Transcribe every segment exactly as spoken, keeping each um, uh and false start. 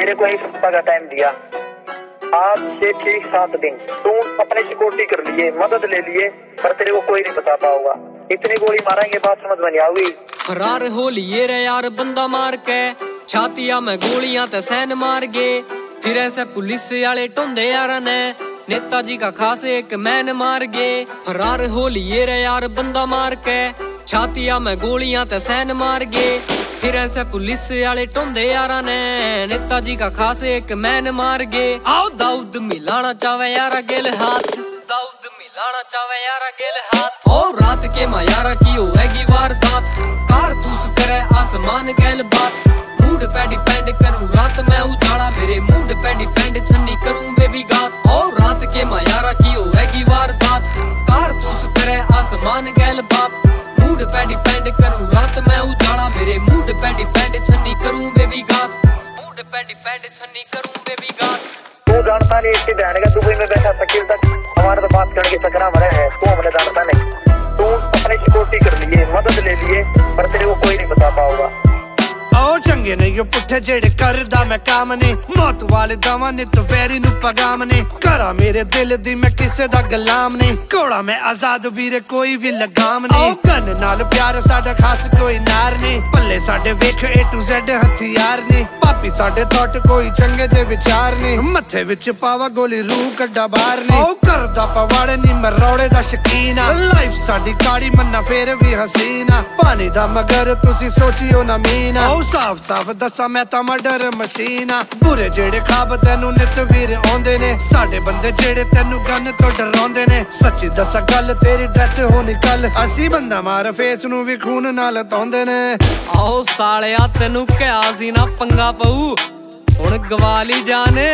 तेरे को एक सप्ताह का टाइम दिया, आज से ठीक सात दिन तू अपने सिक्योरिटी कर लिए, मदद ले लिए, पर तेरे को कोई नहीं बता पाऊंगा। इतनी गोली मारेंगे बात समझ में नहीं आऊगी। फरार हो लिए रे यार बंदा मार के, छातिया में गोलियां ते सैन मार गे। फिर ऐसे पुलिस वाले टोंदे यार ने नेताजी का खास एक मैन मार गे। फरार हो लिए रे यार बंदा मार के, छातिया में गोलियां ते सैन मार गे। फिर ऐसे पुलिस वाले टोंदे यारा ने नेताजी का खास एक मैन मार गे। आओ दाऊद मिलाना चावे यारा गेल हाथ, दाऊद मिलाना चावे यारा गेल हाथ। और रात के मां यारा की होएगी वारदात, कारतूस करे आसमान गेल बात। मूड पे डिपेंड करूं रात में उजाला, मेरे मूड पे डिपेंड छन्नी करूं बेबी गात। और रात के मां यारा की होएगी वारदात, कारतूस करे आसमान गेल बात। मूड पे डिपेंड करूं रात में उजाला, मेरे मूड पे डिपेंड छन्नी करूं बेबी गात। मूड पे डिपेंड छन्नी करूं बेबी गात। तू जानता नहीं इसकी बहन का दुबई में बैठा शकील तक हमारे तो बात करने के चक्कर में है। तू हमने जानता नहीं, तू अपनी सिक्योरिटी कर लिए, मदद ले लिए, पर तेरे को कोई नहीं बता पाऊंगा। आओ चंगे ने यो पुट्ठे जेड़े करदा मैं काम ने, मौत वाले दवा ने तो वैरी नु पगाम ने। करा मेरे दिल दी मैं किसे दा गुलाम ने, कोड़ा मैं आजाद वीरे कोई भी लगाम ने। कन नाल प्यार साडा खास कोई नार ने, पल्ले साडे वेख ए टू ज़ेड हथियार ने। पापी साडे थॉट कोई चंगे दे विचार ने, मथे विच पावा गोली रूह कड्डा बाहर ने। ओ करदा पवाड़े नी मैं रौड़े दा शकीना, लाइफ साडी काड़ी मन्ना फेर भी हसीना। पानी दा मगर तुसी सोचियो ना मीना, साफ साफ दसा मैं ता मर्डर मशीना। बुरे जेड़े खाब तेनू नित वीर आउंदे ने, साडे बंदे जेड़े तेनू गन तो डराउंदे ने। सच्ची दसा गल तेरी डेथ होनी कल, असी बंदा मार फेस नू भी खून नाल धोंदे ने। आओ सालिया तेनू क्या सी ना पंगा पऊ, हुण गवाली जाने।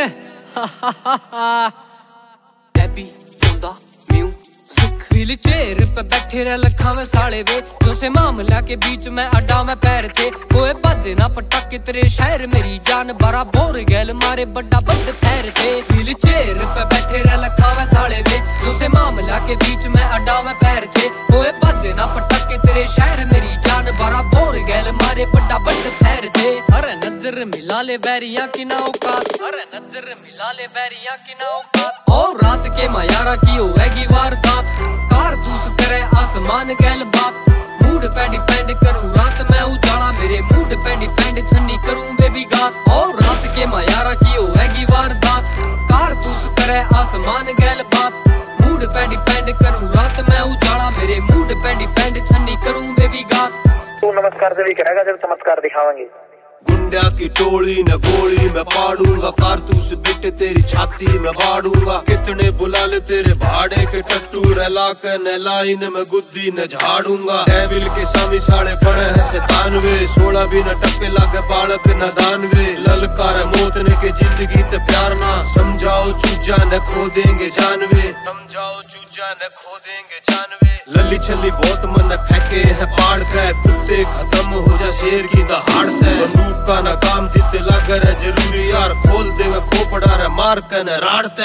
डेबी हुंदा व्हील चेयर पे बैठे रह लखा में साले वे, जो से मामला के बीच में अड्डा में पैर थे। कोई बाजे ना पटाके तेरे शहर मेरी जान, बड़ा बोर गैल मारे बड़ा बंद पैर थे। व्हील चेयर पे बैठे रह लखा में साले वे, जो से मामला के बीच में अड्डा में पैर थे। कोई बाजे ना पटाके तेरे शहर मेरी जान, बड़ा बोर गैल मारे बड़ा बंद पैर थे। अरे नजर मिला ले बैरिया की ना औकात, अरे नजर मिला ले बैरिया की ना औकात। और रात के मां यारा की होएगी वारदात, कारतूस करे आसमान गैल बात। मूड पे डिपेंड करूं रात में उजाला, मेरे मूड पे डिपेंड छन्नी करूं बेबी गात। और रात के मां यारा की होएगी वारदात, कारतूस करे आसमान गैल बात। मूड पे डिपेंड करूं रात में उजाला, मेरे मूड पे डिपेंड छन्नी करूं बेबी गात। तू नमस्कार जब करेगा जब चमत्कार दिखावांगे। गुंडा की टोली न गोली मैं पाड़ूंगा, कारतूस बेटे तेरी छाती में बाड़ूंगा। कितने बुला ले तेरे भाड़े के टट्टू, रला के न लाइन में गुद्दी न झाड़ूंगा। डेविल के सामी साढ़े पड़े हैं सतानवे, सोलह भी न टप्पे लागे बालक न दानवे। ललकार मौत ने के जिंदगी ते प्यार ना, समझाओ चूजा न खो देंगे जानवे, समझाओ चूजा न खो देंगे जानवे। लली छली बहुत मन फेंके है पाड़ के, कुत्ते खत्म हो जा शेर की दहाड़ते। बंदूक का ना काम जिते लागर है जरूरी यार, खोल दे वे खोपड़ा रे मार के न राड़ते।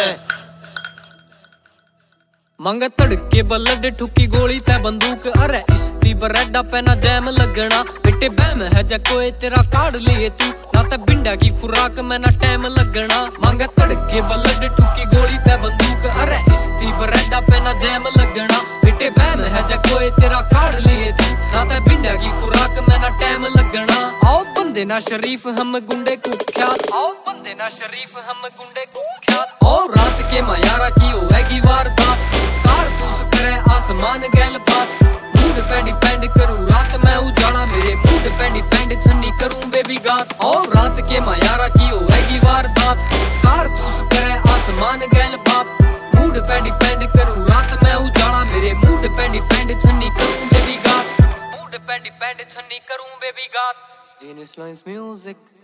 मंग तड़के बलड ठुकी गोली ते बंदूक, अरे इस्ती बरेडा पे ना जैम लगना। बेटे बैम है जा कोई तेरा काढ़ लिए तू, ना ते बिंडा की खुराक में ना टाइम लगना। मंग तड़के बलड ठुकी गोली ते बंदूक, अरे इस्ती बरेडा पे ना जैम लगना। बेटे बैम है जा कोई तेरा काढ़ लिए तू, ना ते बिंडा की खुराक में ना टाइम लगना। आओ बंदे ना शरीफ हम गुंडे कुख्यात, आओ बंदे ना शरीफ हम गुंडे कुख्यात। और रात के मां यारा की होएगी वारदात, कारतूस करे आसमान गैल बात। मूड पे डिपेंड करूं रात में उजाला, मेरे मूड पे डिपेंड छन्नी करूं बेबी गात। और रात के मां यारा की होएगी वारदात, कारतूस करे आसमान गैल बात। मूड पे डिपेंड करूं रात में उजाला, मेरे मूड पे डिपेंड छन्नी करूं बेबी गात। मूड पे डिपेंड छन्नी करूं बेबी गात। Genius Lines Music।